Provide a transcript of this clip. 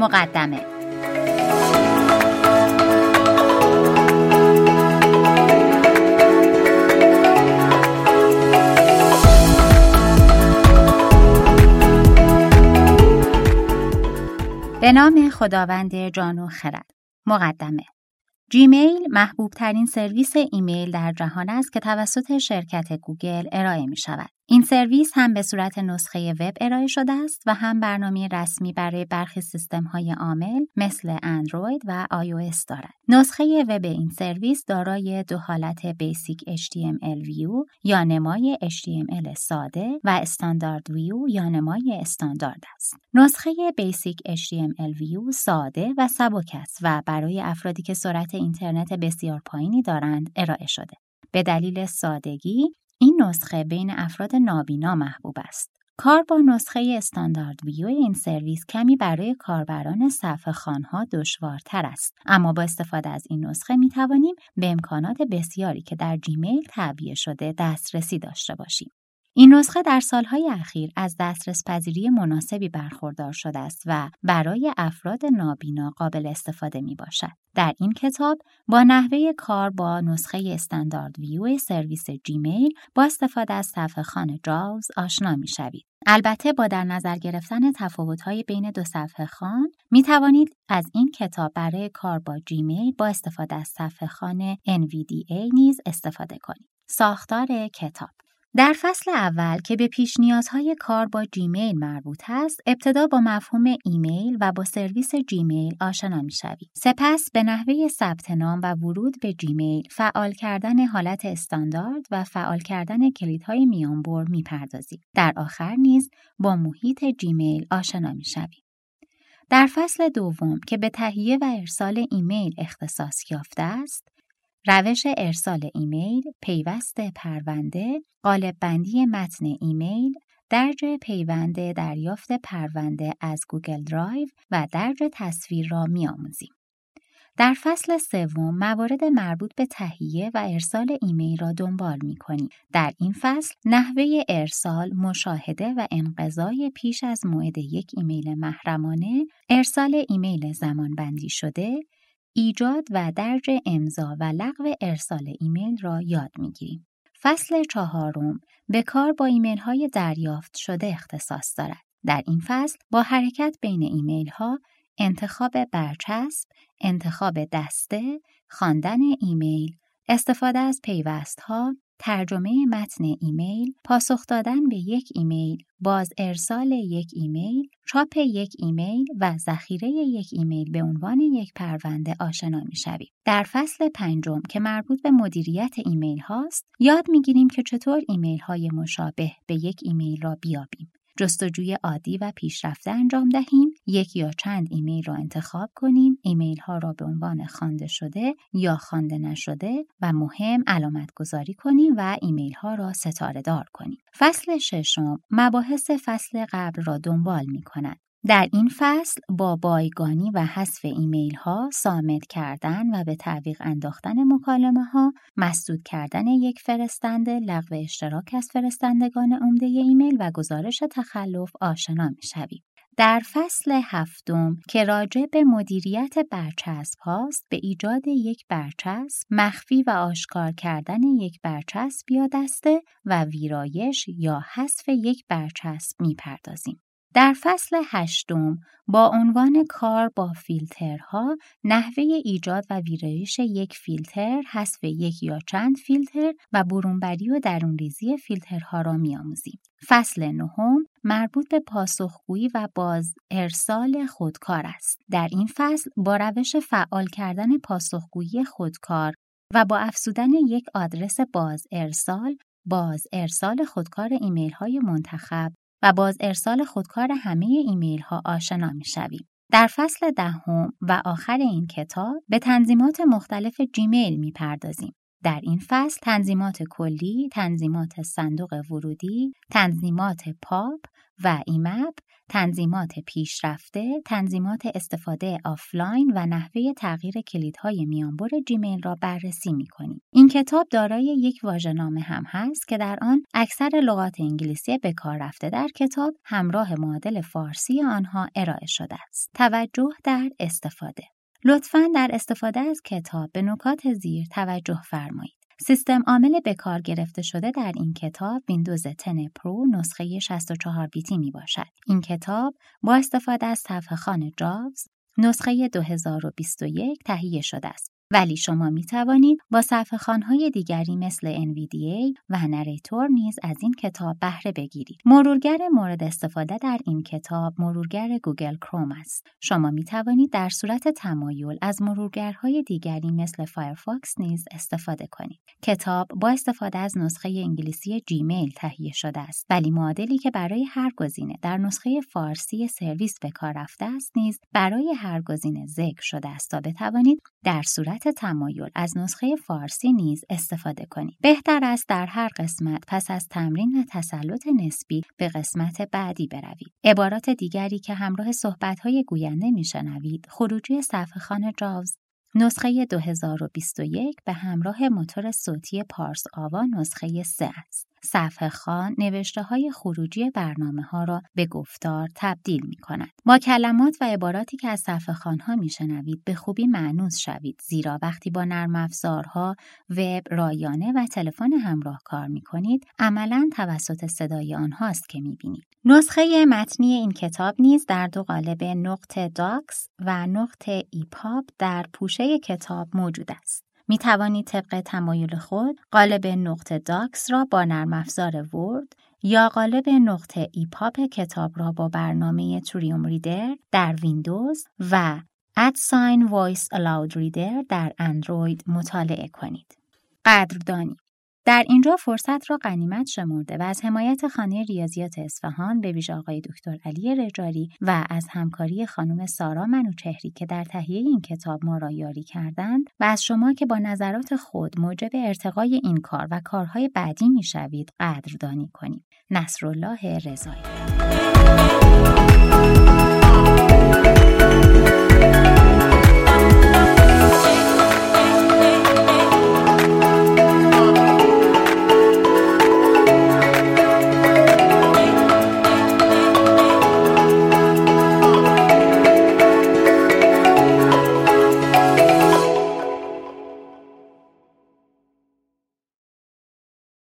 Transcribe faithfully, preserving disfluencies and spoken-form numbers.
مقدمه. به نام خداوند جان و خرد. مقدمه. جیمیل محبوب ترین سرویس ایمیل در جهان است که توسط شرکت گوگل ارائه می شود. این سرویس هم به صورت نسخه وب ارائه شده است و هم برنامه رسمی برای برخی سیستم‌های عامل مثل اندروید و آی او اس دارد. نسخه وب این سرویس دارای دو حالت بیسیک اچ تی ام ال ویو یا نمای اچ تی ام ال ساده و استاندارد ویو یا نمای استاندارد است. نسخه بیسیک اچ تی ام ال ویو ساده و سبک است و برای افرادی که سرعت اینترنت بسیار پایینی دارند ارائه شده. به دلیل سادگی این نسخه بین افراد نابینا محبوب است. کار با نسخه استاندارد ویو این سرویس کمی برای کاربران صفحه خوان‌ها دشوارتر است، اما با استفاده از این نسخه می توانیم به امکانات بسیاری که در جیمیل تعبیه شده دسترسی داشته باشیم. این نسخه در سالهای اخیر از دسترس پذیری مناسبی برخوردار شده است و برای افراد نابینا قابل استفاده می باشد. در این کتاب با نحوه کار با نسخه استاندارد ویو سرویس جیمیل با استفاده از صفحه خوان جاوز آشنا می شوید. البته با در نظر گرفتن تفاوت‌های بین دو صفحه خوان می توانید از این کتاب برای کار با جیمیل با استفاده از صفحه خوان ان وی دی ای نیز استفاده کنید. ساختار کتاب. در فصل اول که به پیش نیازهای کار با جیمیل مربوط است، ابتدا با مفهوم ایمیل و با سرویس جیمیل آشنا می‌شوید. سپس به نحوه ثبت نام و ورود به جیمیل، فعال کردن حالت استاندارد و فعال کردن کلیدهای میانبر می‌پردازید. در آخر نیز با محیط جیمیل آشنا می‌شوید. در فصل دوم که به تهیه و ارسال ایمیل اختصاص یافته است، روش ارسال ایمیل، پیوست پرونده، قالب بندی متن ایمیل، درج پیوند دریافت پرونده از گوگل درایو و درج تصویر را می‌آموزیم. در فصل سوم موارد مربوط به تهیه و ارسال ایمیل را دنبال می‌کنیم. در این فصل نحوه ارسال، مشاهده و انقضای پیش از موعد یک ایمیل محرمانه، ارسال ایمیل زمانبندی شده، ایجاد و درج امضا و لغو ارسال ایمیل را یاد می‌گیریم. فصل چهارم به کار با ایمیل‌های دریافت شده اختصاص دارد. در این فصل با حرکت بین ایمیل‌ها، انتخاب برچسب، انتخاب دسته، خواندن ایمیل، استفاده از پیوست‌ها، ترجمه متن ایمیل، پاسخ دادن به یک ایمیل، باز ارسال یک ایمیل، چاپ یک ایمیل و ذخیره یک ایمیل به عنوان یک پرونده آشنا می‌شویم. در فصل پنجم که مربوط به مدیریت ایمیل هاست، یاد می‌گیریم که چطور ایمیل های مشابه به یک ایمیل را بیابیم. جستجوی عادی و پیشرفته انجام دهیم، یک یا چند ایمیل را انتخاب کنیم، ایمیل ها را به عنوان خوانده شده یا خوانده نشده و مهم علامت گذاری کنیم و ایمیل ها را ستاره دار کنیم. فصل ششم مباحث فصل قبل را دنبال می کند. در این فصل با بایگانی و حذف ایمیل ها، صامت کردن و به تعویق انداختن مکالمه ها، مسدود کردن یک فرستنده، لغو اشتراک از فرستندگان عمده ایمیل و گزارش تخلف آشنا می شویم. در فصل هفتم که راجع به مدیریت برچسب هاست، به ایجاد یک برچسب، مخفی و آشکار کردن یک برچسب یا دسته و ویرایش یا حذف یک برچسب می پردازیم. در فصل هشتم با عنوان کار با فیلترها، نحوه ایجاد و ویرایش یک فیلتر، حذف یک یا چند فیلتر و برونبری و درونریزی فیلترها را می‌آموزیم. فصل نهم مربوط به پاسخگویی و باز ارسال خودکار است. در این فصل با روش فعال کردن پاسخگویی خودکار و با افزودن یک آدرس باز ارسال، باز ارسال خودکار ایمیل های منتخب و باز ارسال خودکار همه ایمیل ها آشنا می شویم. در فصل دهم و آخر این کتاب به تنظیمات مختلف جیمیل می پردازیم. در این فصل تنظیمات کلی، تنظیمات صندوق ورودی، تنظیمات پاپ و ایمپ، تنظیمات پیشرفته، تنظیمات استفاده آفلاین و نحوه تغییر کلیدهای میانبر جیمیل را بررسی می‌کنیم. این کتاب دارای یک واژه‌نامه هم هست که در آن اکثر لغات انگلیسی به کار رفته در کتاب همراه معادل فارسی آنها ارائه شده است. توجه در استفاده. لطفاً در استفاده از کتاب به نکات زیر توجه فرمایید. سیستم عامل به کار گرفته شده در این کتاب ویندوز ده پرو نسخه شصت و چهار بیتی می باشد. این کتاب با استفاده از صفحه‌خوان جاوز نسخه دو هزار و بیست و یک تهیه شده است. ولی شما می توانید با صفحه‌خوان‌های دیگری مثل ان وی دی ای و نریتور نیز از این کتاب بهره بگیرید. مرورگر مورد استفاده در این کتاب مرورگر گوگل کروم است. شما می توانید در صورت تمایل از مرورگرهای دیگری مثل فایرفاکس نیز استفاده کنید. کتاب با استفاده از نسخه انگلیسی جیمیل تهیه شده است، ولی معادلی که برای هر گزینه در نسخه فارسی سرویس به کار رفته است نیز برای هر گزینه ذکر شده است تا بتوانید در صورت تمایل از نسخه فارسی نیز استفاده کنید. بهتر است در هر قسمت پس از تمرین و تسلط نسبی به قسمت بعدی بروید. عبارات دیگری که همراه صحبت‌های گوینده میشنوید خروجی صفحه‌خوان جاوز نسخه دو هزار و بیست و یک به همراه موتور صوتی پارس آوا نسخه سه است. صفحه‌خوان نوشته‌های خروجی برنامه‌ها را به گفتار تبدیل می‌کند. با کلمات و عباراتی که از صفحه‌خوان‌ها می‌شنوید به خوبی مانوس شوید، زیرا وقتی با نرم افزارها، وب، رایانه و تلفن همراه کار می‌کنید، عملاً توسط صدای آنهاست که می‌بینید. نسخه متنی این کتاب نیز در دو قالب نقطه داکس و نقطه ایپاب در پوشه کتاب موجود است. می توانید طبق تمایل خود قالب نقطه داکس را با نرم افزار ورد یا قالب نقطه ایپاب کتاب را با برنامه توریوم ریدر در ویندوز و ادساین وایس الاود ریدر در اندروید مطالعه کنید. قدردانی. در اینجا فرصت را غنیمت شمرده و از حمایت خانه ریاضیات اصفهان به ویژه آقای دکتر علی رجاری و از همکاری خانم سارا منوچهری که در تهیه این کتاب ما را یاری کردند و از شما که با نظرات خود موجب ارتقای این کار و کارهای بعدی میشوید قدردانی کنیم. نصرالله رضایی.